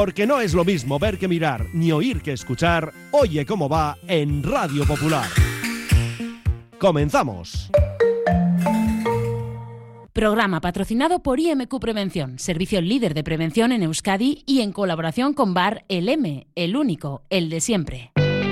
Porque no es lo mismo ver que mirar, ni oír que escuchar. Oye cómo va en Radio Popular. ¡Comenzamos! Programa patrocinado por IMQ Prevención, servicio líder de prevención en Euskadi y en colaboración con Bar El M, el único, el de siempre.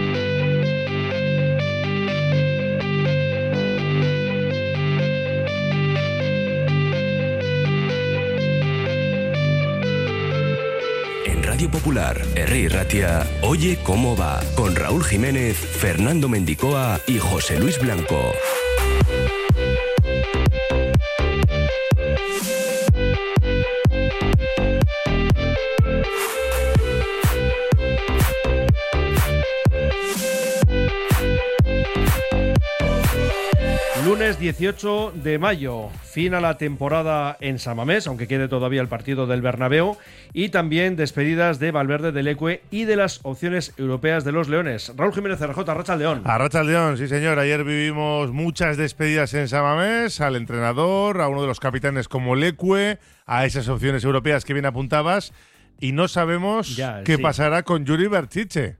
Radio Popular, Herri Ratia, Oye cómo va, con Raúl Jiménez, Fernando Mendicoa y José Luis Blanco. Lunes 18 de mayo, fin a la temporada en San Mamés, aunque quede todavía el partido del Bernabéu, y también despedidas de Valverde, del Ecue y de las opciones europeas de los Leones. Raúl Jiménez, RJ, Arratsaldeón. Arratsaldeón, sí señor. Ayer vivimos muchas despedidas en San Mamés, al entrenador, a uno de los capitanes como el Ecue, a esas opciones europeas que bien apuntabas, y no sabemos qué pasará con Yuri Berchiche.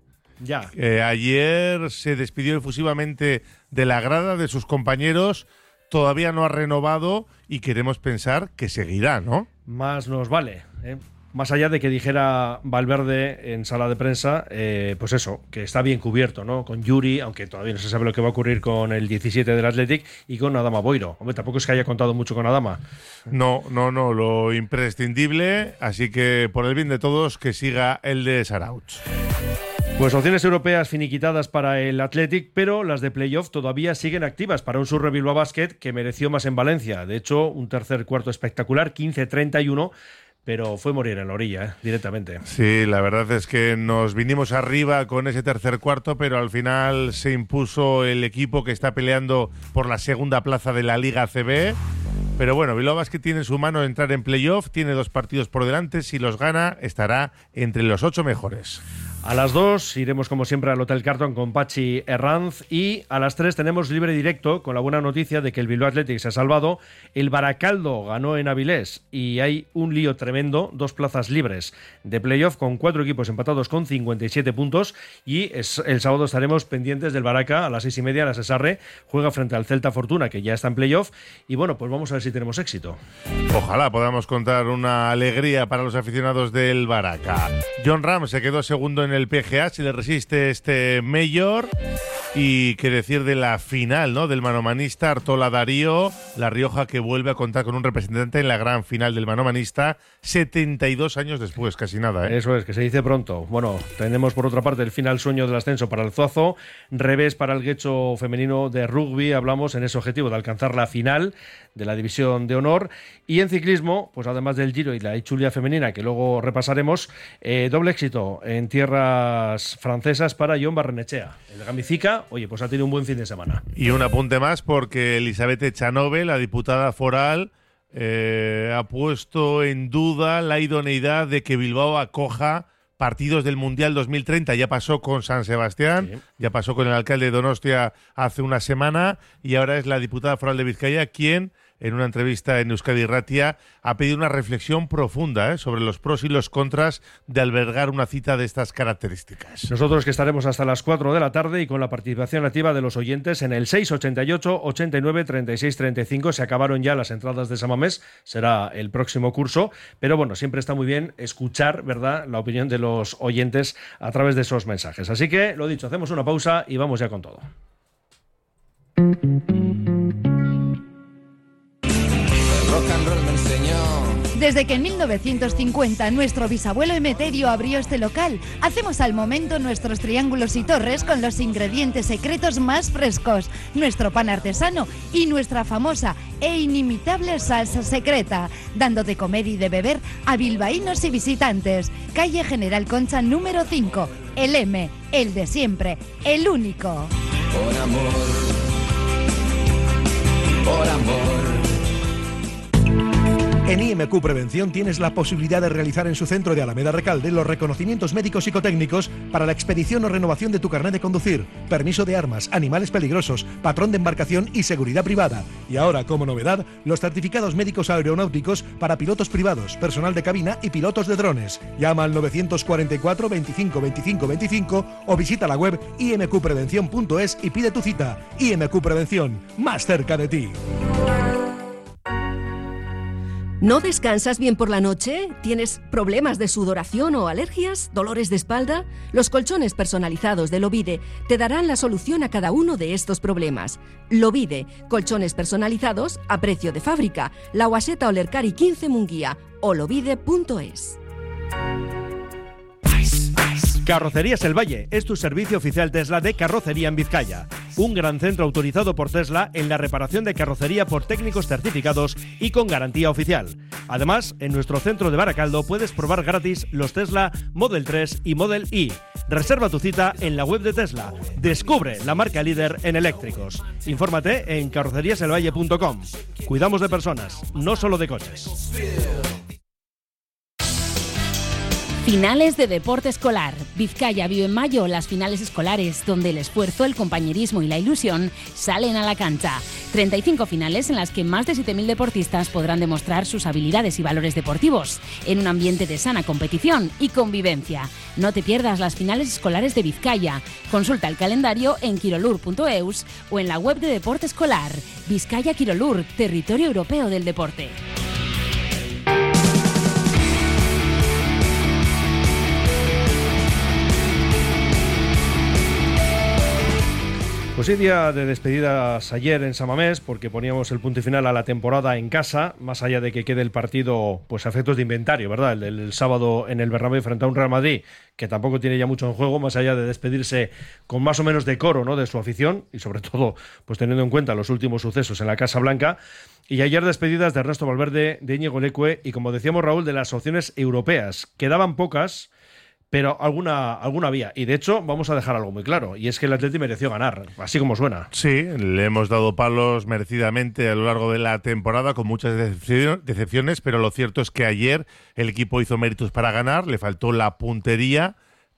Ayer se despidió efusivamente de la grada, de sus compañeros, todavía no ha renovado y queremos pensar que seguirá, ¿no? Más nos vale, ¿eh? Más allá de que dijera Valverde en sala de prensa, pues eso, que está bien cubierto, ¿no? Con Yuri, aunque todavía no se sabe lo que va a ocurrir con el 17 del Athletic y con Adama Boiro. Hombre, tampoco es que haya contado mucho con Adama. No, lo imprescindible, así que por el bien de todos, que siga el de Sarauch. Pues opciones europeas finiquitadas para el Athletic, pero las de playoff todavía siguen activas para un Surre Bilbao Basket que mereció más en Valencia. De hecho, un tercer cuarto espectacular, 15-31, pero fue morir en la orilla, directamente. Sí, la verdad es que nos vinimos arriba con ese tercer cuarto, pero al final se impuso el equipo que está peleando por la segunda plaza de la Liga ACB. Pero bueno, Bilbao Basket tiene en su mano entrar en playoff, tiene 2 partidos por delante, si los gana estará entre los 8 mejores. A las 2 iremos como siempre al Hotel Carton con Pachi Herranz y a las 3 tenemos libre directo con la buena noticia de que el Bilbao Athletic se ha salvado, el Baracaldo ganó en Avilés y hay un lío tremendo, 2 plazas libres de playoff con 4 equipos empatados con 57 puntos y el sábado estaremos pendientes del Baraca a las 6:30, la Sesarre juega frente al Celta Fortuna que ya está en playoff y bueno, pues vamos a ver si tenemos éxito. Ojalá podamos contar una alegría para los aficionados del Baraca. John Ram se quedó segundo en el PGA, si le resiste este Mayor. Y qué decir de la final, ¿no? Del manomanista Artola Darío, La Rioja, que vuelve a contar con un representante en la gran final del manomanista 72 años después, casi nada, ¿eh? Eso es, que se dice pronto. Bueno, tenemos por otra parte el final sueño del ascenso para el Zuazo, revés para el Guecho femenino de rugby, hablamos en ese objetivo de alcanzar la final de la división de honor, y en ciclismo, pues además del Giro y la Ichulia femenina, que luego repasaremos, doble éxito en tierras francesas para Jon Barrenechea. El Gamicica, oye, pues ha tenido un buen fin de semana. Y un apunte más, porque Elizabeth Echanove, la diputada foral, ha puesto en duda la idoneidad de que Bilbao acoja partidos del Mundial 2030. Ya pasó con San Sebastián, ya pasó con el alcalde de Donostia hace una semana y ahora es la diputada foral de Vizcaya quien, en una entrevista en Euskadi Ratia, ha pedido una reflexión profunda sobre los pros y los contras de albergar una cita de estas características. Nosotros que estaremos hasta las 4 de la tarde y con la participación activa de los oyentes en el 688 89 36 35. Se acabaron ya las entradas de San Mamés, será el próximo curso, pero bueno, siempre está muy bien escuchar, ¿verdad?, la opinión de los oyentes a través de esos mensajes. Así que, lo dicho, hacemos una pausa y vamos ya con todo. Desde que en 1950 nuestro bisabuelo Emeterio abrió este local, hacemos al momento nuestros triángulos y torres con los ingredientes secretos más frescos, nuestro pan artesano y nuestra famosa e inimitable salsa secreta, dando de comer y de beber a bilbaínos y visitantes. Calle General Concha número 5, el M, el de siempre, el único. Por amor, por amor. En IMQ Prevención tienes la posibilidad de realizar en su centro de Alameda Recalde los reconocimientos médicos psicotécnicos para la expedición o renovación de tu carnet de conducir, permiso de armas, animales peligrosos, patrón de embarcación y seguridad privada. Y ahora, como novedad, los certificados médicos aeronáuticos para pilotos privados, personal de cabina y pilotos de drones. Llama al 944 25 25 25 o visita la web imqprevención.es y pide tu cita. IMQ Prevención, más cerca de ti. ¿No descansas bien por la noche? ¿Tienes problemas de sudoración o alergias? ¿Dolores de espalda? Los colchones personalizados de Lovide te darán la solución a cada uno de estos problemas. Lovide, colchones personalizados a precio de fábrica. La Guaseta Olercari 15 Munguía o lovide.es. Carrocerías El Valle es tu servicio oficial Tesla de carrocería en Vizcaya. Un gran centro autorizado por Tesla en la reparación de carrocería por técnicos certificados y con garantía oficial. Además, en nuestro centro de Baracaldo puedes probar gratis los Tesla Model 3 y Model Y. Reserva tu cita en la web de Tesla. Descubre la marca líder en eléctricos. Infórmate en carroceríaselvalle.com. Cuidamos de personas, no solo de coches. Finales de deporte escolar. Vizcaya vive en mayo las finales escolares, donde el esfuerzo, el compañerismo y la ilusión salen a la cancha. 35 finales en las que más de 7.000 deportistas podrán demostrar sus habilidades y valores deportivos, en un ambiente de sana competición y convivencia. No te pierdas las finales escolares de Vizcaya. Consulta el calendario en quirolur.eus o en la web de deporte escolar. Vizcaya Quirolur, territorio europeo del deporte. Pues sí, día de despedidas ayer en San Mamés, porque poníamos el punto y final a la temporada en casa, más allá de que quede el partido pues a efectos de inventario, ¿verdad? El sábado en el Bernabéu frente a un Real Madrid que tampoco tiene ya mucho en juego, más allá de despedirse con más o menos decoro, ¿no?, de su afición y sobre todo pues teniendo en cuenta los últimos sucesos en la Casa Blanca. Y ayer despedidas de Ernesto Valverde, de Íñigo Leque y, como decíamos, Raúl, de las opciones europeas. Quedaban pocas, pero alguna había. Y de hecho, vamos a dejar algo muy claro, y es que el Atleti mereció ganar, así como suena. Sí, le hemos dado palos merecidamente a lo largo de la temporada, con muchas decepciones, pero lo cierto es que ayer el equipo hizo méritos para ganar, le faltó la puntería,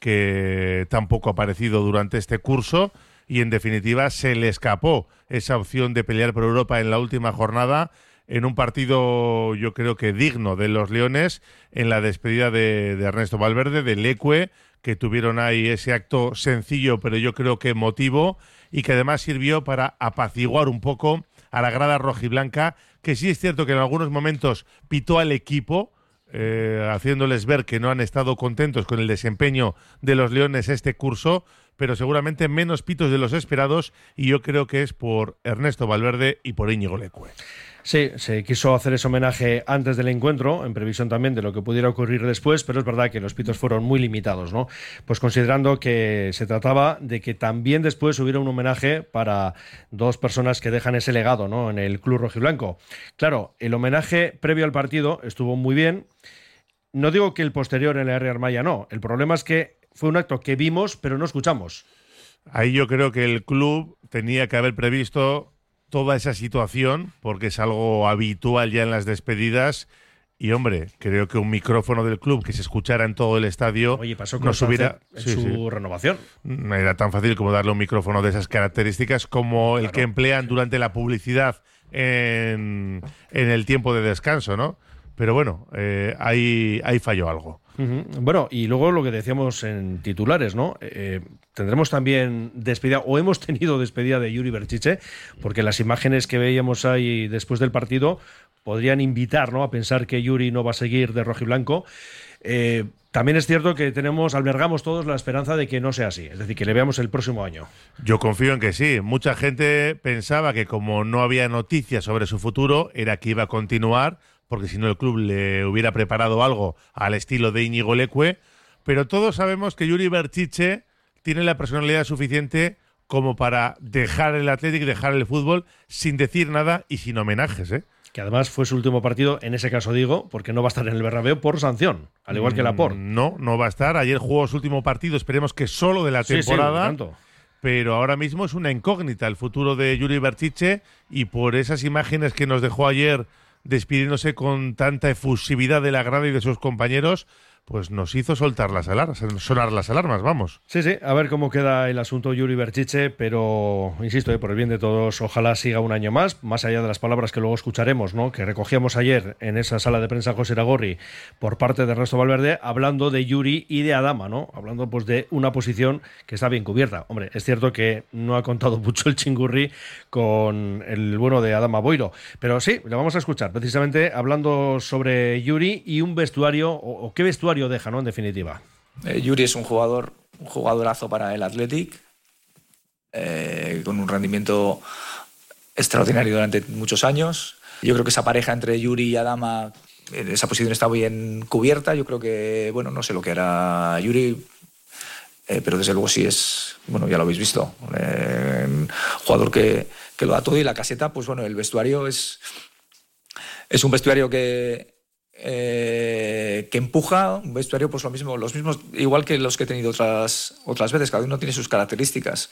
que tampoco ha aparecido durante este curso, y en definitiva se le escapó esa opción de pelear por Europa en la última jornada, en un partido yo creo que digno de los Leones, en la despedida de Ernesto Valverde, de Leque, que tuvieron ahí ese acto sencillo pero yo creo que emotivo, y que además sirvió para apaciguar un poco a la grada rojiblanca, que sí es cierto que en algunos momentos pitó al equipo, haciéndoles ver que no han estado contentos con el desempeño de los Leones este curso, pero seguramente menos pitos de los esperados, y yo creo que es por Ernesto Valverde y por Íñigo Leque. Sí, se quiso hacer ese homenaje antes del encuentro, en previsión también de lo que pudiera ocurrir después, pero es verdad que los pitos fueron muy limitados, ¿no? Pues considerando que se trataba de que también después hubiera un homenaje para dos personas que dejan ese legado, ¿no?, en el club rojiblanco. Claro, el homenaje previo al partido estuvo muy bien. No digo que el posterior en la R. Armaya no. El problema es que fue un acto que vimos, pero no escuchamos. Ahí yo creo que el club tenía que haber previsto toda esa situación, porque es algo habitual ya en las despedidas. Y, hombre, creo que un micrófono del club que se escuchara en todo el estadio... Oye, pasó con su renovación. Era tan fácil como darle un micrófono de esas características como el que emplean durante la publicidad en el tiempo de descanso, ¿no? Pero bueno, ahí falló algo. Uh-huh. Bueno, y luego lo que decíamos en titulares, ¿no? Tendremos también despedida, o hemos tenido despedida de Yuri Berchiche, porque las imágenes que veíamos ahí después del partido podrían invitar, ¿no?, a pensar que Yuri no va a seguir de rojiblanco. También es cierto que albergamos todos la esperanza de que no sea así, es decir, que le veamos el próximo año. Yo confío en que sí. Mucha gente pensaba que como no había noticias sobre su futuro, era que iba a continuar, porque si no el club le hubiera preparado algo al estilo de Íñigo Leque, pero todos sabemos que Yuri Berchiche tiene la personalidad suficiente como para dejar el Athletic, dejar el fútbol sin decir nada y sin homenajes, ¿eh? Que además fue su último partido, en ese caso digo, porque no va a estar en el Bernabéu por sanción, al igual que Laporte. No va a estar. Ayer jugó su último partido, esperemos que solo de la temporada. Sí, pero ahora mismo es una incógnita el futuro de Yuri Berchiche, y por esas imágenes que nos dejó ayer despidiéndose con tanta efusividad de la grada y de sus compañeros, pues nos hizo sonar las alarmas, vamos. Sí, a ver cómo queda el asunto Yuri Berchiche, pero insisto, por el bien de todos, ojalá siga un año más allá de las palabras que luego escucharemos, ¿no?, que recogíamos ayer en esa sala de prensa José Iragorri por parte de Ernesto Valverde, hablando de Yuri y de Adama, ¿no?, hablando pues de una posición que está bien cubierta. Hombre, es cierto que no ha contado mucho el chingurri con el bueno de Adama Boiro, pero sí, le vamos a escuchar precisamente hablando sobre Yuri y un vestuario, o qué vestuario deja, ¿no?, en definitiva. Yuri es un jugadorazo para el Athletic, con un rendimiento extraordinario durante muchos años. Yo creo que esa pareja entre Yuri y Adama, esa posición está bien cubierta. Yo creo que, bueno, no sé lo que hará Yuri, pero desde luego sí es, bueno, ya lo habéis visto, un jugador que lo da todo. Y la caseta, pues bueno, el vestuario es un vestuario que empuja, un vestuario pues los mismos, igual que los que he tenido otras veces. Cada uno tiene sus características,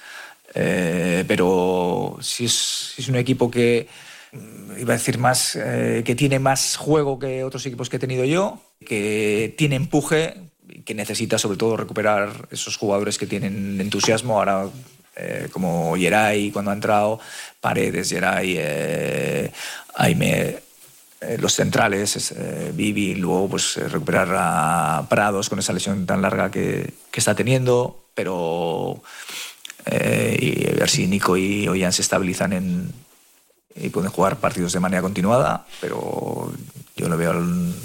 pero si es un equipo que, iba a decir más, que tiene más juego que otros equipos que he tenido yo, que tiene empuje, que necesita sobre todo recuperar esos jugadores que tienen entusiasmo ahora, como Yeray cuando ha entrado, Paredes, Yeray, Aime, los centrales, Vivi, luego pues recuperar a Prados con esa lesión tan larga que está teniendo, pero y a ver si Nico y Ollán se estabilizan y pueden jugar partidos de manera continuada, pero yo lo veo a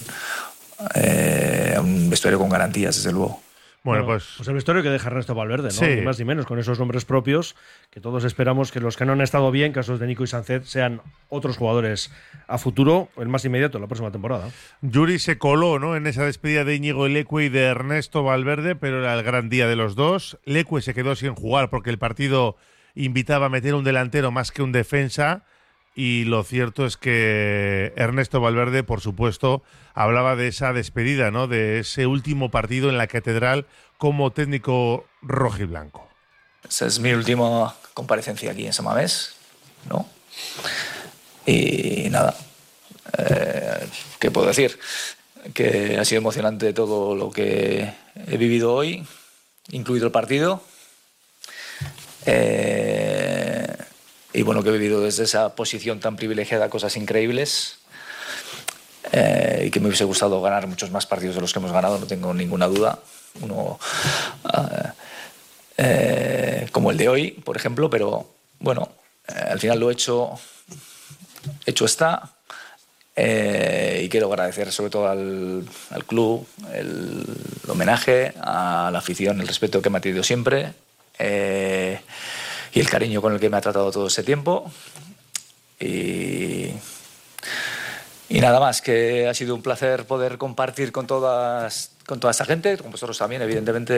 un vestuario con garantías, desde luego. Bueno, pues el vestuario que deja Ernesto Valverde, ¿no? Sí. Ni más ni menos, con esos nombres propios, que todos esperamos que los que no han estado bien, casos de Nico y Sánchez, sean otros jugadores a futuro, el más inmediato, la próxima temporada. Yuri se coló, ¿no?, en esa despedida de Íñigo Leque y de Ernesto Valverde, pero era el gran día de los dos. Leque se quedó sin jugar porque el partido invitaba a meter un delantero más que un defensa, y lo cierto es que Ernesto Valverde, por supuesto, hablaba de esa despedida, ¿no?, de ese último partido en la Catedral como técnico rojiblanco. Esa es mi última comparecencia aquí en San Mamés, ¿no? Y nada, ¿qué puedo decir? Que ha sido emocionante todo lo que he vivido hoy, incluido el partido. Y bueno, que he vivido desde esa posición tan privilegiada cosas increíbles, y que me hubiese gustado ganar muchos más partidos de los que hemos ganado, no tengo ninguna duda. Uno como el de hoy, por ejemplo, pero bueno, al final lo hecho está, y quiero agradecer sobre todo al club el homenaje, a la afición, el respeto que me ha tenido siempre, y el cariño con el que me ha tratado todo ese tiempo. Y nada más, que ha sido un placer poder compartir con toda esta gente, con vosotros también, evidentemente,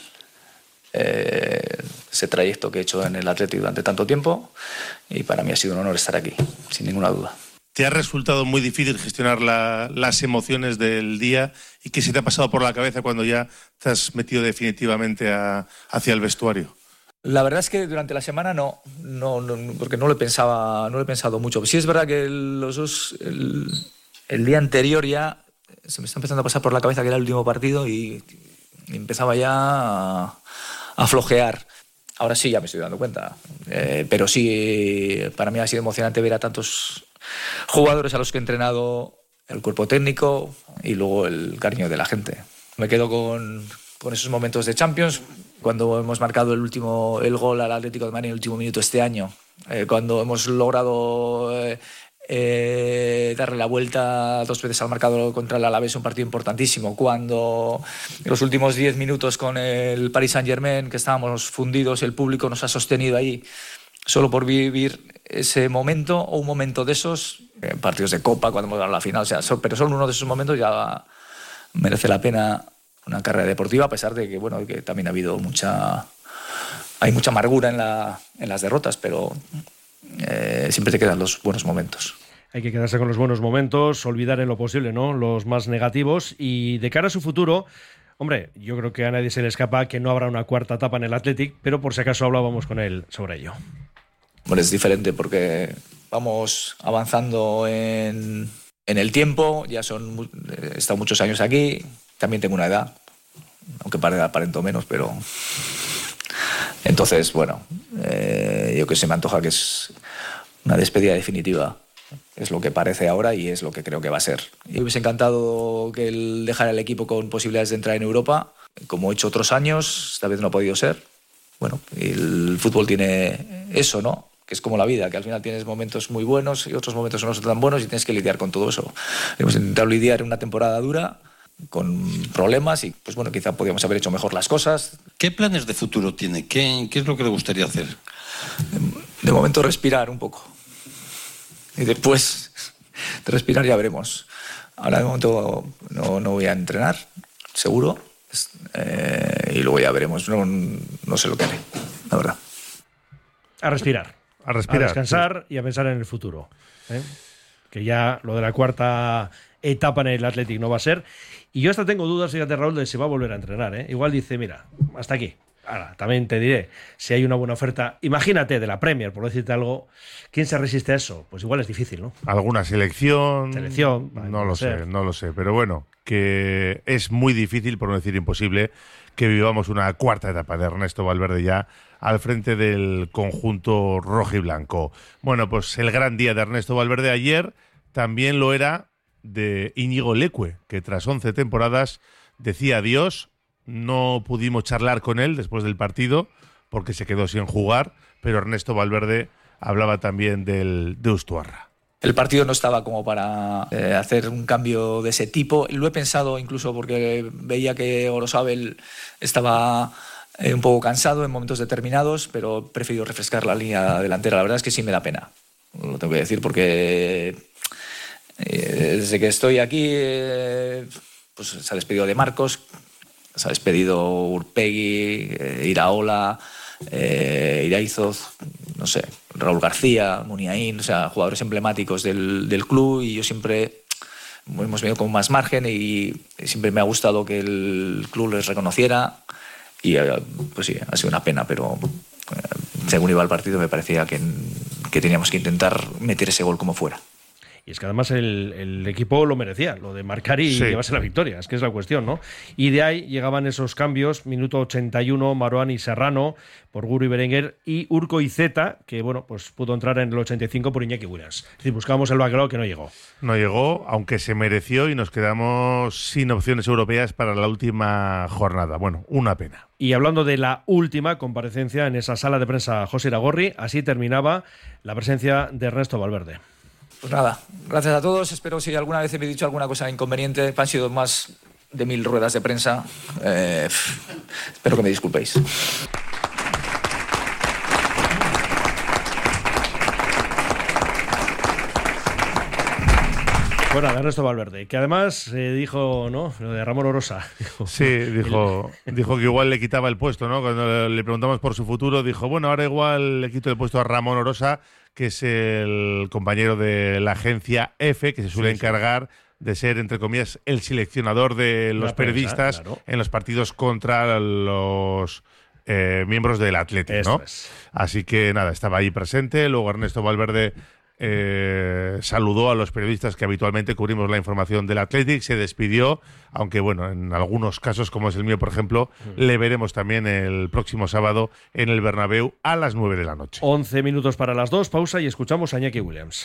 ese trayecto que he hecho en el Athletic durante tanto tiempo, y para mí ha sido un honor estar aquí, sin ninguna duda. ¿Te ha resultado muy difícil gestionar las emociones del día, y qué se te ha pasado por la cabeza cuando ya te has metido definitivamente hacia el vestuario? La verdad es que durante la semana no, porque no lo he pensado mucho. Sí es verdad que el día anterior ya se me está empezando a pasar por la cabeza que era el último partido y empezaba ya a flojear. Ahora sí ya me estoy dando cuenta, pero sí, para mí ha sido emocionante ver a tantos jugadores a los que he entrenado, el cuerpo técnico y luego el cariño de la gente. Me quedo con esos momentos de Champions, cuando hemos marcado el gol al Atlético de Madrid en el último minuto este año, cuando hemos logrado darle la vuelta 2 veces al marcador contra el Alavés, un partido importantísimo, cuando en los últimos 10 minutos con el Paris Saint-Germain, que estábamos fundidos, el público nos ha sostenido ahí solo por vivir ese momento, o un momento de esos, partidos de Copa, cuando hemos ganado la final, pero solo uno de esos momentos ya merece la pena una carrera deportiva, a pesar de que, bueno, que también ha habido hay mucha amargura en las derrotas, pero siempre te quedan los buenos momentos. Hay que quedarse con los buenos momentos, olvidar en lo posible, ¿no?, los más negativos, y de cara a su futuro, hombre, yo creo que a nadie se le escapa que no habrá una cuarta etapa en el Athletic, pero por si acaso hablábamos con él sobre ello. Bueno, es diferente porque vamos avanzando en en el tiempo, ya he estado muchos años aquí, también tengo una edad, aunque aparento menos, pero... Entonces, bueno, yo que se me antoja que es una despedida definitiva. Es lo que parece ahora y es lo que creo que va a ser. Y me hubiese encantado que él dejara el equipo con posibilidades de entrar en Europa, como he hecho otros años, esta vez no ha podido ser. Bueno, el fútbol tiene eso, ¿no? Que es como la vida, que al final tienes momentos muy buenos y otros momentos no son tan buenos y tienes que lidiar con todo eso. Hemos intentado lidiar en una temporada dura, con problemas y, pues bueno, quizá podíamos haber hecho mejor las cosas. ¿Qué planes de futuro tiene? ¿Qué es lo que le gustaría hacer? De momento respirar un poco. Y después de respirar ya veremos. Ahora de momento no voy a entrenar, seguro. Y luego ya veremos. No sé lo que haré, la verdad. A respirar. A descansar, sí. Y a pensar en el futuro. Que ya lo de la cuarta etapa en el Athletic no va a ser. Y yo hasta tengo dudas, fíjate, Raúl, de si va a volver a entrenar. Igual dice, mira, hasta aquí. Ahora, también te diré, si hay una buena oferta, imagínate, de la Premier, por decirte algo, ¿quién se resiste a eso? Pues igual es difícil, ¿no? ¿Alguna selección? No lo sé. Pero bueno, que es muy difícil, por no decir imposible, que vivamos una cuarta etapa de Ernesto Valverde ya al frente del conjunto rojiblanco. Bueno, pues el gran día de Ernesto Valverde ayer también lo era de Íñigo Leque, que tras 11 temporadas decía adiós. No pudimos charlar con él después del partido porque se quedó sin jugar, pero Ernesto Valverde hablaba también del Deustuarra. El partido no estaba como para hacer un cambio de ese tipo. Lo he pensado incluso porque veía que Orozabel estaba un poco cansado en momentos determinados, pero he preferido refrescar la línea delantera. La verdad es que sí me da pena, lo tengo que decir, porque desde que estoy aquí pues se ha despedido de Marcos, se ha despedido Urpegui, Iraola, Iraizoz, no sé, Raúl García, Muniain, o sea, jugadores emblemáticos del club, y yo siempre hemos venido con más margen y siempre me ha gustado que el club les reconociera y pues sí, ha sido una pena, pero según iba el partido me parecía que teníamos que intentar meter ese gol como fuera. Y es que además el equipo lo merecía, lo de marcar y llevarse la victoria, es que es la cuestión, ¿no? Y de ahí llegaban esos cambios, minuto 81, Marouane y Serrano por Guru y Berenguer, y Urco y Zeta, que bueno, pues pudo entrar en el 85 por Iñaki Williams. Es decir, buscábamos el bacalao que no llegó. No llegó, aunque se mereció, y nos quedamos sin opciones europeas para la última jornada. Bueno, una pena. Y hablando de la última comparecencia en esa sala de prensa José Iragorri, así terminaba la presencia de Ernesto Valverde. Pues nada, gracias a todos. Espero si alguna vez me he dicho alguna cosa inconveniente. Han sido más de 1000 ruedas de prensa. Espero que me disculpéis. Bueno, de Ernesto Valverde, que además dijo, ¿no? Lo de Ramón Orosa. Sí, dijo que igual le quitaba el puesto, ¿no? Cuando le preguntamos por su futuro, dijo, bueno, ahora igual le quito el puesto a Ramón Orosa, que es el compañero de la agencia EFE, que se suele encargar de ser, entre comillas, el seleccionador de los periodistas, claro, en los partidos contra los miembros del Athletic, ¿no? Así que nada, estaba ahí presente. Luego Ernesto Valverde saludó a los periodistas que habitualmente cubrimos la información del Athletic, se despidió, aunque bueno, en algunos casos, como es el mío, por ejemplo, le veremos también el próximo sábado en el Bernabéu a las 9 de la noche. 11 minutos para las 2, pausa y escuchamos a Iñaki Williams.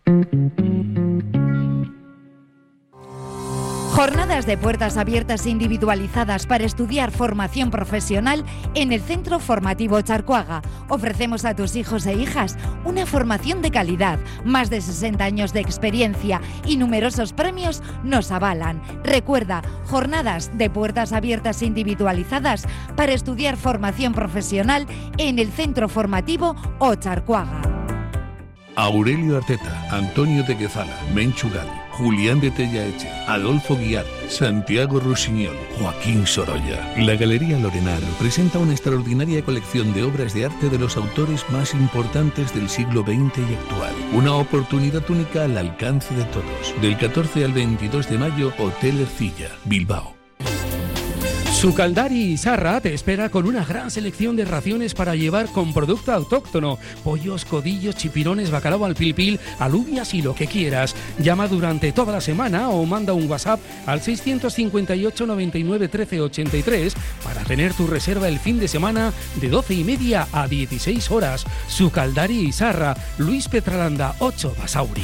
Jornadas de puertas abiertas individualizadas para estudiar formación profesional en el Centro Formativo Charcoaga. Ofrecemos a tus hijos e hijas una formación de calidad, más de 60 años de experiencia y numerosos premios nos avalan. Recuerda, jornadas de puertas abiertas individualizadas para estudiar formación profesional en el Centro Formativo Ocharcoaga. Aurelio Arteta, Antonio de Guezala, Menchu Gadi, Julián de Tellaeche, Adolfo Guiar, Santiago Rusiñol, Joaquín Sorolla. La Galería Lorenar presenta una extraordinaria colección de obras de arte de los autores más importantes del siglo XX y actual. Una oportunidad única al alcance de todos. Del 14 al 22 de mayo, Hotel Ercilla, Bilbao. Sucaldari Isarra te espera con una gran selección de raciones para llevar con producto autóctono. Pollos, codillos, chipirones, bacalao al pil, alubias y lo que quieras. Llama durante toda la semana o manda un WhatsApp al 658 99 13 83 para tener tu reserva el fin de semana de 12:30 a 16 horas. Sucaldari Isarra, Luis Petralanda 8 Basauri.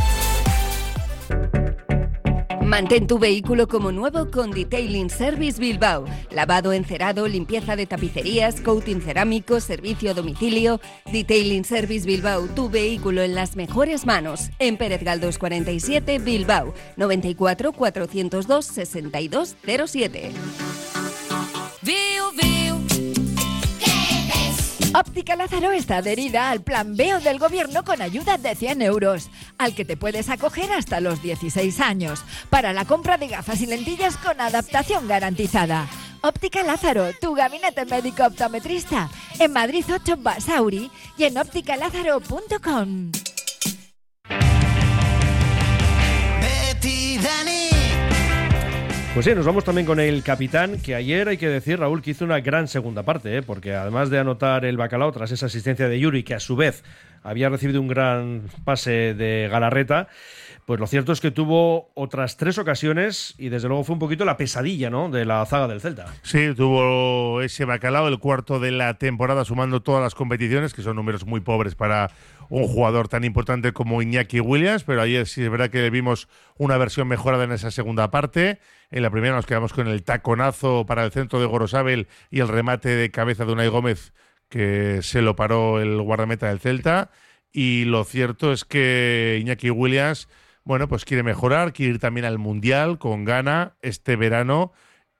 Mantén tu vehículo como nuevo con Detailing Service Bilbao. Lavado, encerado, limpieza de tapicerías, coating cerámico, servicio a domicilio. Detailing Service Bilbao, tu vehículo en las mejores manos. En Pérez Galdós 47, Bilbao. 94 402 6207. Óptica Lázaro está adherida al Plan B del Gobierno con ayuda de 100 euros, al que te puedes acoger hasta los 16 años, para la compra de gafas y lentillas con adaptación garantizada. Óptica Lázaro, tu gabinete médico optometrista, en Madrid 8 Basauri y en ópticalázaro.com. Pues sí, nos vamos también con el capitán, que ayer hay que decir, Raúl, que hizo una gran segunda parte, porque además de anotar el bacalao tras esa asistencia de Yuri, que a su vez había recibido un gran pase de Galarreta, pues lo cierto es que tuvo otras 3 ocasiones y desde luego fue un poquito la pesadilla, ¿no?, de la zaga del Celta. Sí, tuvo ese bacalao, el cuarto de la temporada, sumando todas las competiciones, que son números muy pobres para un jugador tan importante como Iñaki Williams, pero ayer sí es verdad que vimos una versión mejorada en esa segunda parte. En la primera nos quedamos con el taconazo para el centro de Gorosabel y el remate de cabeza de Unai Gómez, que se lo paró el guardameta del Celta. Y lo cierto es que Iñaki Williams, bueno, pues quiere mejorar, quiere ir también al Mundial con Ghana este verano,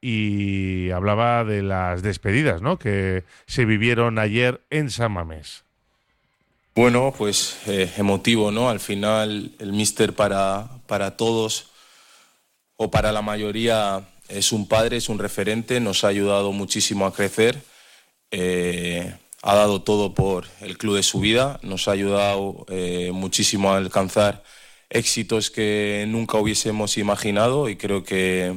y hablaba de las despedidas, ¿no?, que se vivieron ayer en San Mamés. Bueno, pues emotivo, ¿no? Al final el míster para todos o para la mayoría es un padre, es un referente, nos ha ayudado muchísimo a crecer, ha dado todo por el club de su vida, nos ha ayudado muchísimo a alcanzar éxitos que nunca hubiésemos imaginado, y creo que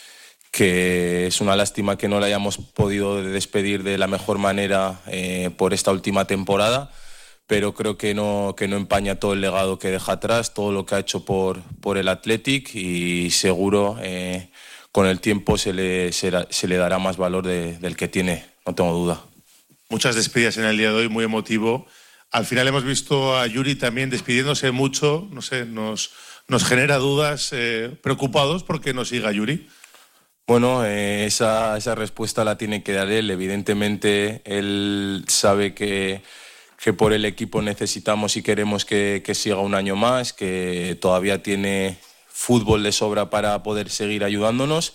es una lástima que no le hayamos podido despedir de la mejor manera por esta última temporada, pero creo que no empaña todo el legado que deja atrás, todo lo que ha hecho por el Athletic, y seguro con el tiempo se le dará más valor del que tiene, no tengo duda. Muchas despedidas en el día de hoy, muy emotivo. Al final hemos visto a Yuri también despidiéndose mucho, no sé, nos genera dudas, preocupados porque no siga Yuri. Bueno, esa respuesta la tiene que dar él. Evidentemente, él sabe que por el equipo necesitamos y queremos que siga un año más, que todavía tiene fútbol de sobra para poder seguir ayudándonos,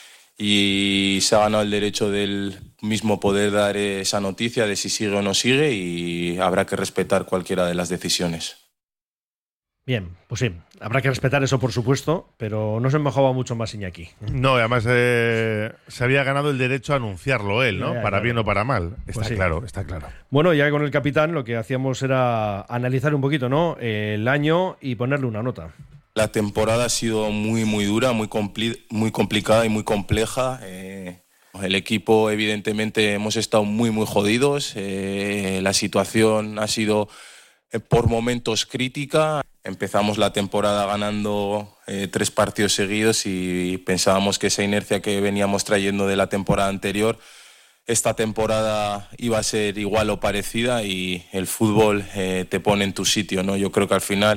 y se ha ganado el derecho del mismo poder dar esa noticia de si sigue o no sigue, y habrá que respetar cualquiera de las decisiones. Bien, pues sí, habrá que respetar eso, por supuesto, pero no se embajaba mucho más Iñaki. No, además se había ganado el derecho a anunciarlo él, ¿no? Ya, para claro. bien o para mal. Está Pues sí. claro, está claro. Bueno, ya con el capitán lo que hacíamos era analizar un poquito, ¿no?, el año y ponerle una nota. La temporada ha sido muy, muy dura, muy complicada y muy compleja. El equipo, evidentemente, hemos estado muy, muy jodidos. La situación ha sido por momentos crítica. Empezamos la temporada ganando 3 partidos seguidos y pensábamos que esa inercia que veníamos trayendo de la temporada anterior, esta temporada iba a ser igual o parecida, y el fútbol te pone en tu sitio, ¿no? Yo creo que al final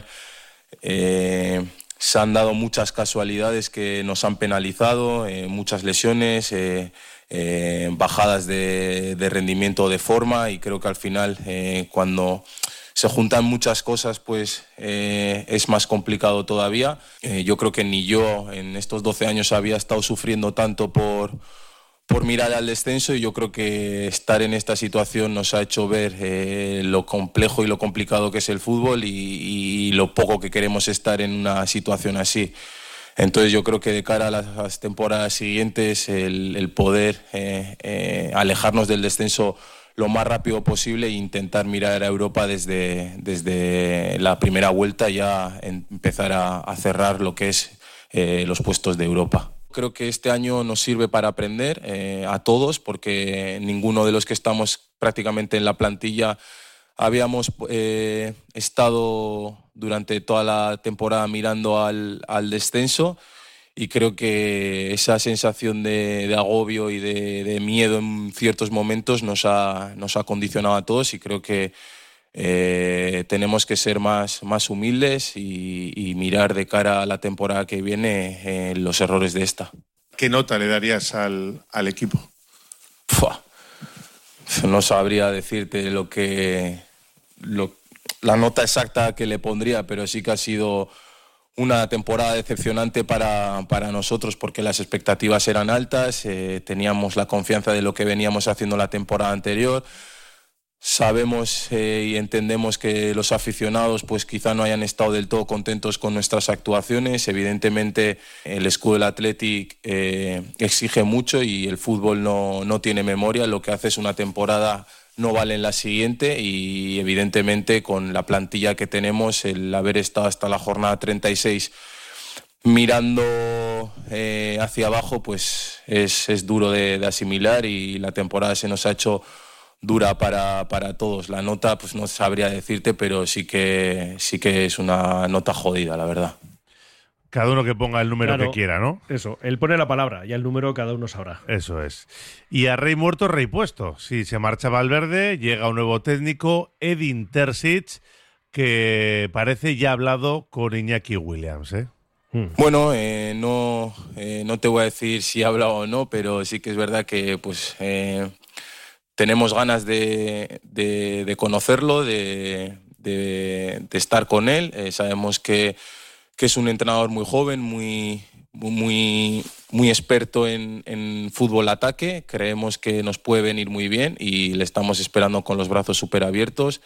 se han dado muchas casualidades que nos han penalizado, muchas lesiones, bajadas de rendimiento o de forma, y creo que al final cuando se juntan muchas cosas, pues es más complicado todavía. Yo creo que ni yo en estos 12 años había estado sufriendo tanto por mirar al descenso, y yo creo que estar en esta situación nos ha hecho ver lo complejo y lo complicado que es el fútbol, y lo poco que queremos estar en una situación así. Entonces yo creo que de cara a las temporadas siguientes el poder alejarnos del descenso lo más rápido posible e intentar mirar a Europa desde la primera vuelta, ya empezar a cerrar lo que es los puestos de Europa. Creo que este año nos sirve para aprender a todos, porque ninguno de los que estamos prácticamente en la plantilla habíamos estado durante toda la temporada mirando al descenso, y creo que esa sensación de agobio y de miedo en ciertos momentos nos ha condicionado a todos, y creo que tenemos que ser más humildes y mirar de cara a la temporada que viene los errores de esta. ¿Qué nota le darías al equipo? No sabría decirte la nota exacta que le pondría, pero sí que ha sido una temporada decepcionante para nosotros, porque las expectativas eran altas, teníamos la confianza de lo que veníamos haciendo la temporada anterior. Sabemos y entendemos que los aficionados pues quizá no hayan estado del todo contentos con nuestras actuaciones. Evidentemente el escudo del Athletic exige mucho, y el fútbol no tiene memoria. Lo que hace es una temporada no vale en la siguiente, y evidentemente con la plantilla que tenemos, el haber estado hasta la jornada 36 mirando hacia abajo, pues es duro de asimilar, y la temporada se nos ha hecho dura para todos. La nota pues no sabría decirte, pero sí que es una nota jodida, la verdad. Cada uno que ponga el número que quiera, ¿no? Eso, él pone la palabra y el número cada uno sabrá. Eso es. Y a rey muerto, rey puesto. Si se marcha Valverde, llega un nuevo técnico, Edin Terzic, que parece ya ha hablado con Iñaki Williams, ¿eh? Bueno, no te voy a decir si ha hablado o no, pero sí que es verdad que pues tenemos ganas de conocerlo, de estar con él. Sabemos que es un entrenador muy joven, muy experto en fútbol ataque. Creemos que nos puede venir muy bien y le estamos esperando con los brazos súper abiertos.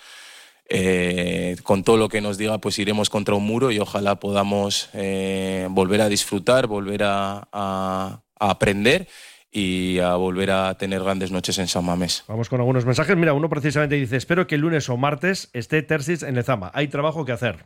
Con todo lo que nos diga, pues iremos contra un muro, y ojalá podamos volver a disfrutar, volver a aprender y a volver a tener grandes noches en San Mamés. Vamos con algunos mensajes. Mira, uno precisamente dice: espero que el lunes o martes esté Terzic en Lezama. Hay trabajo que hacer.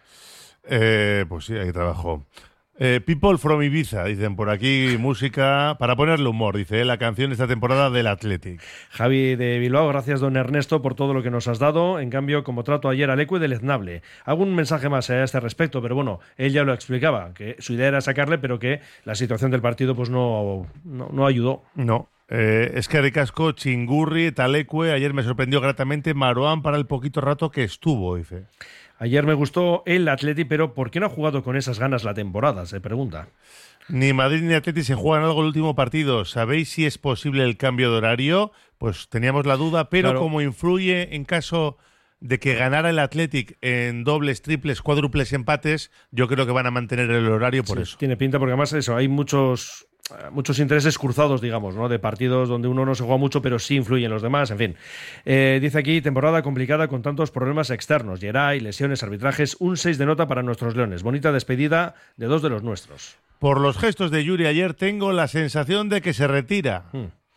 Pues sí, hay trabajo. People from Ibiza, dicen por aquí, música para ponerle humor, dice la canción de esta temporada del Athletic. Javi de Bilbao: gracias don Ernesto por todo lo que nos has dado. En cambio, como trato ayer al Ecue deleznable. Algún mensaje más a este respecto, pero bueno, él ya lo explicaba, que su idea era sacarle, pero que la situación del partido pues no ayudó. No. Es que Ricasco, Chingurri, Talecue, ayer me sorprendió gratamente Marouane para el poquito rato que estuvo, dice. Ayer me gustó el Atleti, pero ¿por qué no ha jugado con esas ganas la temporada? Se pregunta. Ni Madrid ni Atleti se juegan algo el último partido. ¿Sabéis si es posible el cambio de horario? Pues teníamos la duda, pero claro, como influye en caso de que ganara el Athletic en dobles, triples, cuádruples empates, yo creo que van a mantener el horario por eso. Tiene pinta, porque además eso, hay muchos intereses cruzados, digamos, ¿no? De partidos donde uno no se juega mucho, pero sí influyen los demás, en fin. Dice aquí: temporada complicada con tantos problemas externos, Geray, lesiones, arbitrajes, un 6 de nota para nuestros leones. Bonita despedida de dos de los nuestros. Por los gestos de Yuri ayer tengo la sensación de que se retira.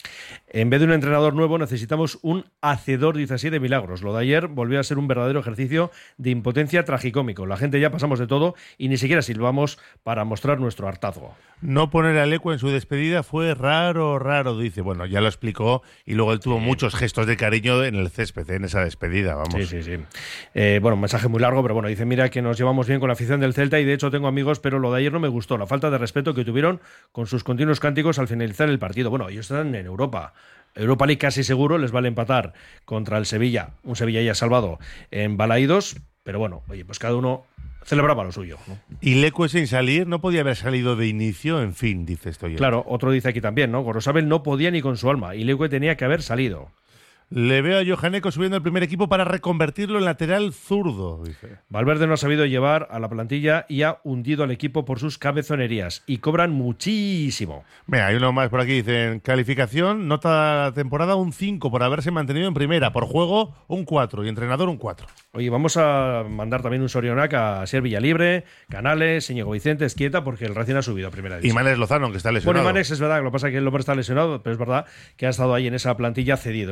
En vez de un entrenador nuevo necesitamos un hacedor, dice así, de milagros. Lo de ayer volvió a ser un verdadero ejercicio de impotencia tragicómico. La gente ya pasamos de todo y ni siquiera silbamos para mostrar nuestro hartazgo. No poner al Ecue en su despedida fue raro, dice. Bueno, ya lo explicó, y luego él tuvo muchos gestos de cariño en el césped, en esa despedida, vamos. Sí. Bueno, un mensaje muy largo, pero bueno, dice: mira que nos llevamos bien con la afición del Celta y de hecho tengo amigos, pero lo de ayer no me gustó, la falta de respeto que tuvieron con sus continuos cánticos al finalizar el partido. Bueno, ellos están en Europa League, casi seguro les vale empatar contra el Sevilla, un Sevilla ya salvado en Balaídos, pero bueno, oye, pues cada uno celebraba lo suyo, ¿no? Y Lecue sin salir, no podía haber salido de inicio, en fin, dice esto ya. Claro, otro dice aquí también, ¿no? Gorosabel no podía ni con su alma y Lecue tenía que haber salido. Le veo a Johaneco subiendo el primer equipo para reconvertirlo en lateral zurdo, dice. Valverde no ha sabido llevar a la plantilla y ha hundido al equipo por sus cabezonerías, y cobran muchísimo. Mira, hay uno más por aquí, dicen: calificación, nota temporada un 5 por haberse mantenido en primera, por juego un 4 y entrenador un 4. Oye, vamos a mandar también un Sorionac a Ser Villalibre, Canales, Íñigo Vicente, Esquieta, porque el Racing ha subido a primera división. Y Manes Lozano, que está lesionado. Bueno, Manes es verdad, lo que pasa es que el hombre está lesionado, pero es verdad que ha estado ahí en esa plantilla cedido, ¿no? Por el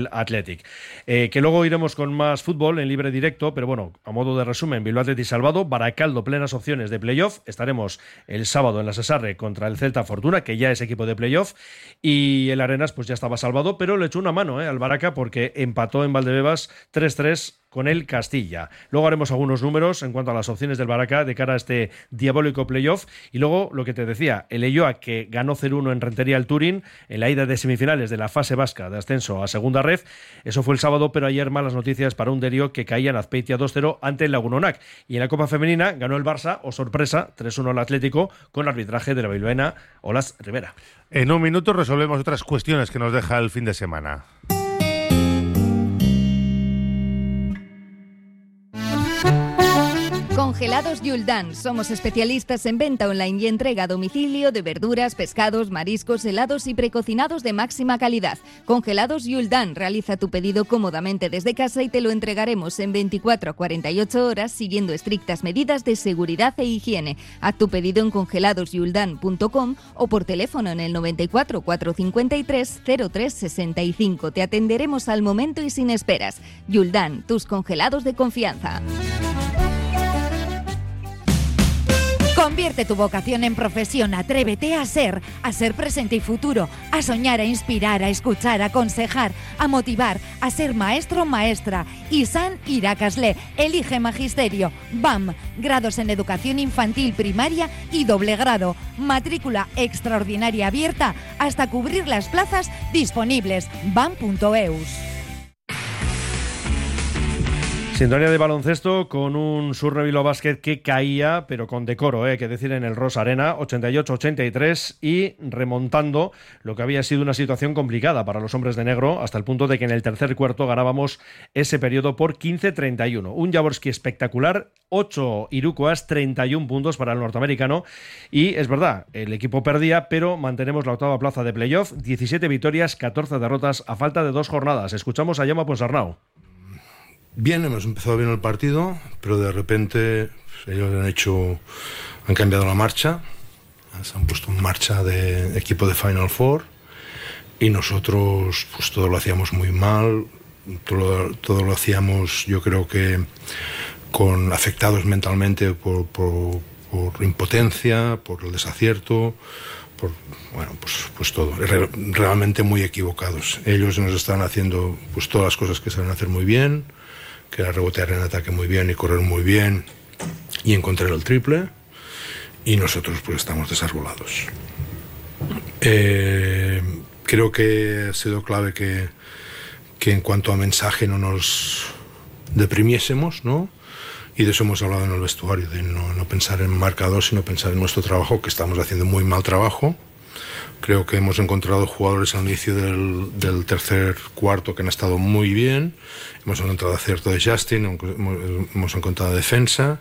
Bilbao Athletic. Que luego iremos con más fútbol en libre directo, pero bueno, a modo de resumen, Bilbao Athletic salvado, Baracaldo plenas opciones de playoff, estaremos el sábado en la Sesarre contra el Celta Fortuna, que ya es equipo de playoff, y el Arenas pues ya estaba salvado, pero le echó una mano al Baraca porque empató en Valdebebas 3-3 con el Castilla. Luego haremos algunos números en cuanto a las opciones del Baraca de cara a este diabólico playoff. Y luego, lo que te decía, el Elloa, que ganó 0-1 en Rentería al Turín en la ida de semifinales de la fase vasca de ascenso a segunda ref. Eso fue el sábado, pero ayer malas noticias para un Derio que caía en Azpeitia 2-0 ante el Lagunonac. Y en la Copa Femenina ganó el Barça, o sorpresa, 3-1 al Atlético, con arbitraje de la bilbaína Olas Rivera. En un minuto resolvemos otras cuestiones que nos deja el fin de semana. Congelados Yuldan. Somos especialistas en venta online y entrega a domicilio de verduras, pescados, mariscos, helados y precocinados de máxima calidad. Congelados Yuldan. Realiza tu pedido cómodamente desde casa y te lo entregaremos en 24 a 48 horas siguiendo estrictas medidas de seguridad e higiene. Haz tu pedido en congeladosyuldan.com o por teléfono en el 94 453 0365. Te atenderemos al momento y sin esperas. Yuldan, tus congelados de confianza. Convierte tu vocación en profesión, atrévete a ser presente y futuro, a soñar, a inspirar, a escuchar, a aconsejar, a motivar, a ser maestro o maestra. Izan Irakasle, elige magisterio, BAM, grados en educación infantil, primaria y doble grado, matrícula extraordinaria abierta hasta cubrir las plazas disponibles, bam.eus. Sintonía de baloncesto con un Surne Bilbao Basket que caía, pero con decoro, hay que decir, en el Rosa Arena, 88-83, y remontando lo que había sido una situación complicada para los hombres de negro, hasta el punto de que en el tercer cuarto ganábamos ese periodo por 15-31. Un Jaworski espectacular, 8 Irukoas, 31 puntos para el norteamericano, y es verdad, el equipo perdía, pero mantenemos la octava plaza de playoff, 17 victorias, 14 derrotas a falta de 2 jornadas. Escuchamos a Jaume Ponsarnau. Bien, hemos empezado bien el partido, pero de repente ellos han cambiado la marcha, se han puesto en marcha de equipo de Final Four y nosotros pues todo lo hacíamos muy mal, todo lo hacíamos, yo creo que con afectados mentalmente por impotencia, por el desacierto, pues todo, realmente muy equivocados. Ellos nos estaban haciendo pues todas las cosas que saben hacer muy bien, que era rebotear en ataque muy bien y correr muy bien y encontrar el triple, y nosotros pues estamos desarbolados. Creo que ha sido clave que en cuanto a mensaje no nos deprimiésemos, ¿no? Y de eso hemos hablado en el vestuario, de no pensar en marcador, sino pensar en nuestro trabajo, que estamos haciendo muy mal trabajo. Creo que hemos encontrado jugadores al inicio del tercer cuarto que han estado muy bien. Hemos encontrado acierto de Justin, hemos encontrado defensa.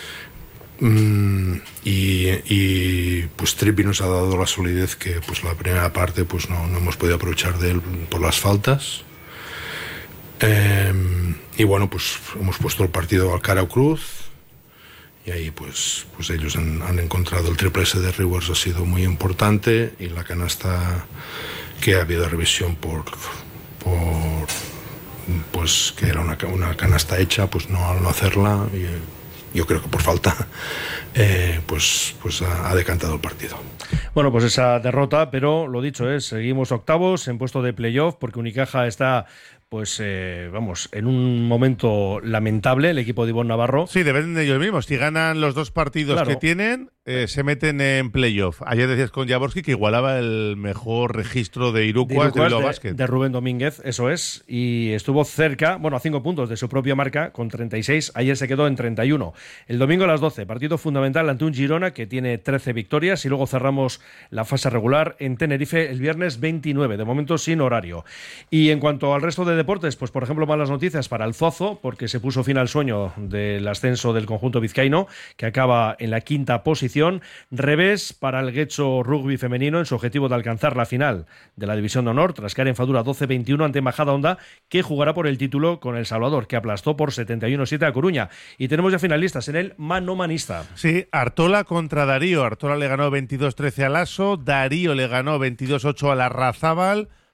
Y pues Trippi nos ha dado la solidez que pues la primera parte pues no hemos podido aprovechar de él por las faltas. Y bueno, pues hemos puesto el partido al cara o cruz. Y ahí pues ellos han encontrado el triple S de Rivers, ha sido muy importante, y la canasta que ha habido revisión por pues que era una canasta hecha, pues no al no hacerla, y yo creo que por falta pues ha decantado el partido. Bueno, pues esa derrota, pero lo dicho seguimos octavos en puesto de playoff porque Unicaja está pues en un momento lamentable, el equipo de Ivonne Navarro. Sí, dependen de ellos mismos. Si ganan los 2 partidos que tienen, se meten en playoff. Ayer decías con Jaworski que igualaba el mejor registro de Irukoas de Bilbao Basket. De Rubén Domínguez, eso es. Y estuvo cerca, a 5 puntos de su propia marca, con 36. Ayer se quedó en 31. El domingo a las 12, partido fundamental ante un Girona que tiene 13 victorias. Y luego cerramos la fase regular en Tenerife el viernes 29, de momento sin horario. Y en cuanto al resto de deportes, pues por ejemplo malas noticias para el Zozo, porque se puso fin al sueño del ascenso del conjunto vizcaíno, que acaba en la 5ª posición. Revés para el Getxo Rugby femenino en su objetivo de alcanzar la final de la División de Honor, tras caer en Fadura 12-21 ante Majadahonda, que jugará por el título con El Salvador, que aplastó por 71-7 a Coruña. Y tenemos ya finalistas en el mano-manista. Sí, Artola contra Darío. Artola le ganó 22-13 al Aso, Darío le ganó 22-8 a la Larrazábal.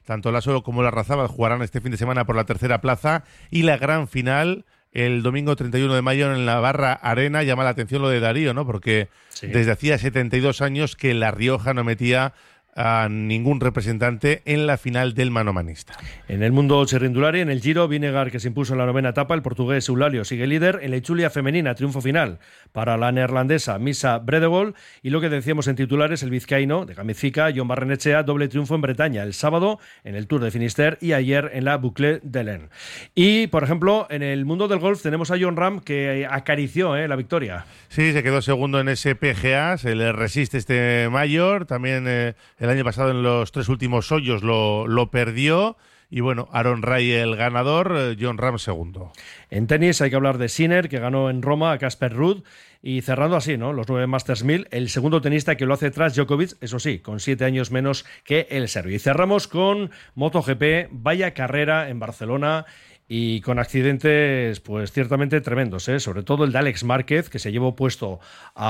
tanto Lasso como Larrazábal jugarán este fin de semana por la tercera plaza, y la gran final el domingo 31 de mayo en la Barra Arena. Llama la atención lo de Darío, ¿no? Porque desde hacía 72 años que La Rioja no metía a ningún representante en la final del manomanista. En el mundo chirrindulari, en el Giro, Vinegar, que se impuso en la 9ª etapa, el portugués Eulálio sigue líder. En la Itzulia femenina, triunfo final para la neerlandesa Misa Bredewol. Y lo que decíamos en titulares, el vizcaíno de Gamizica, Jon Barrenechea, doble triunfo en Bretaña, el sábado en el Tour de Finisterre y ayer en la Boucle de l'Ain. Y, por ejemplo, en el mundo del golf tenemos a Jon Rahm, que acarició la victoria. Sí, se quedó segundo en ese PGA, se le resiste este mayor, también el año pasado en los 3 últimos hoyos lo perdió. Y bueno, Aaron Rai el ganador, Jon Rahm segundo. En tenis hay que hablar de Sinner, que ganó en Roma a Casper Ruud. Y cerrando así, ¿no?, los 9 Masters 1000, el segundo tenista que lo hace tras Djokovic, eso sí, con 7 años menos que el serbio. Y cerramos con MotoGP, vaya carrera en Barcelona, y con accidentes pues ciertamente tremendos, sobre todo el de Alex Márquez, que se llevó puesto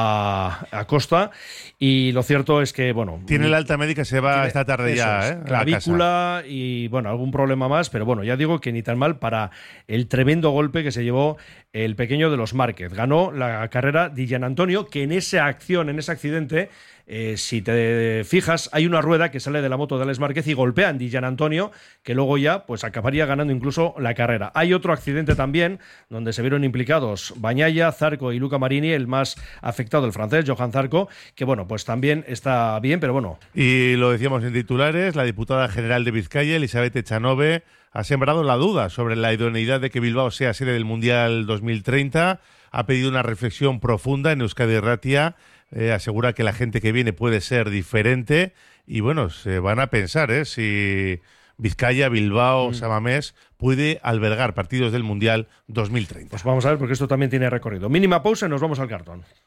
a Costa, y lo cierto es que, bueno... Tiene la alta médica, se va esta tarde ya, clavícula y, bueno, algún problema más, pero bueno, ya digo que ni tan mal para el tremendo golpe que se llevó el pequeño de los Márquez. Ganó la carrera Di Giannantonio, que en esa acción, en ese accidente... si te fijas, hay una rueda que sale de la moto de Alex Márquez y golpea a Di Giannantonio, que luego ya pues acabaría ganando incluso la carrera. Hay otro accidente también donde se vieron implicados Bagnaia, Zarco y Luca Marini, el más afectado, el francés Johan Zarco, que bueno, pues también está bien, pero bueno. Y lo decíamos en titulares, la diputada general de Vizcaya, Elisabeth Echanove, ha sembrado la duda sobre la idoneidad de que Bilbao sea sede del Mundial 2030, ha pedido una reflexión profunda en Euskadi Irratia. Asegura que la gente que viene puede ser diferente y bueno, se van a pensar si Vizcaya, Bilbao, Samamés puede albergar partidos del Mundial 2030. Pues vamos a ver, porque esto también tiene recorrido. Mínima pausa y nos vamos al cartón.